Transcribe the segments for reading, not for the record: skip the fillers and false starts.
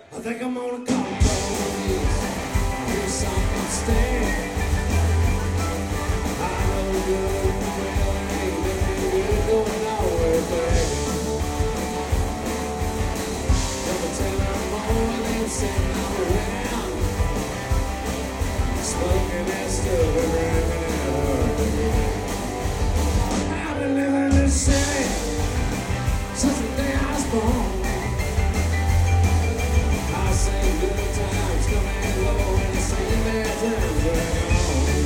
I think I'm gonna call the police. Do something stand. I know good and well ain't nothing going nowhere, baby. Never tell her more than sitting around, smoking that stuff and ramming it up. I've been living in this city since the day I was born. I say good times come and go, and the same bad times are gone.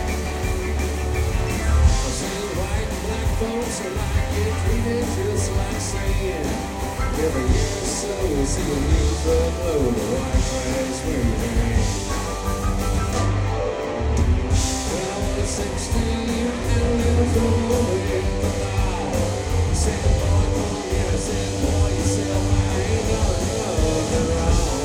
I see white and black folks alike get treated just like sand. Every year or so we see a new truckload of white trash moving. When I was 16, I had a little trouble with the law. He said, boy, come here. I said, boy, yourself, I ain't done nothing wrong.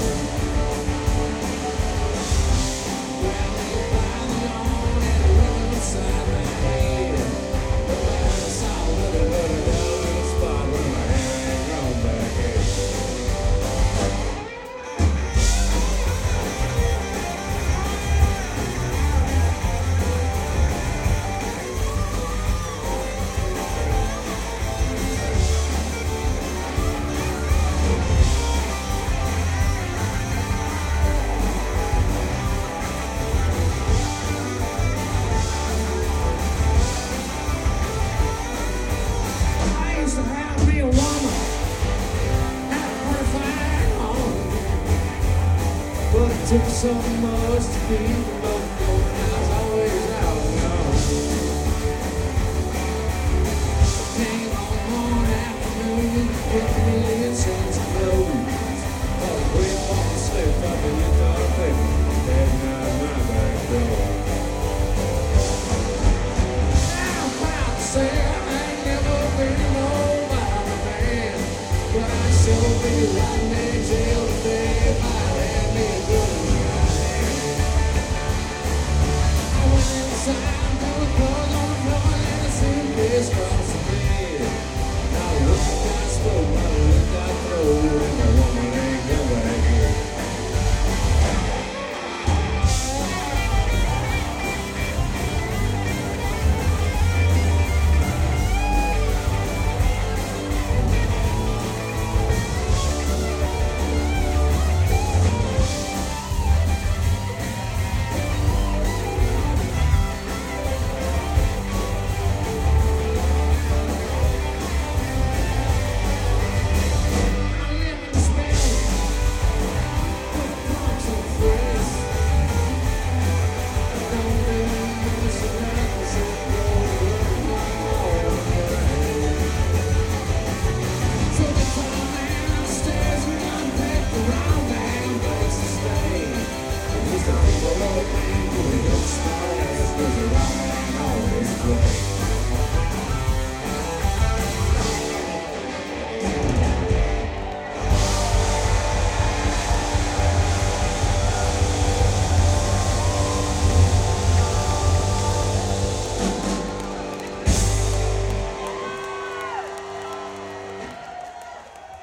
Well, he finally on and he went inside my head. Nobody saw what it was, a little spot where my hair ain't grown back here. I used to have me a woman, had a perfect home, but it took so much to keep them both going. I was always out alone. Came home one afternoon, hit me in chains and clothes. Thought a great walking slipped up and you thought, baby, heading out my back door. Now I'm proud to say I ain't never been nobody man, but I sure feel like me jail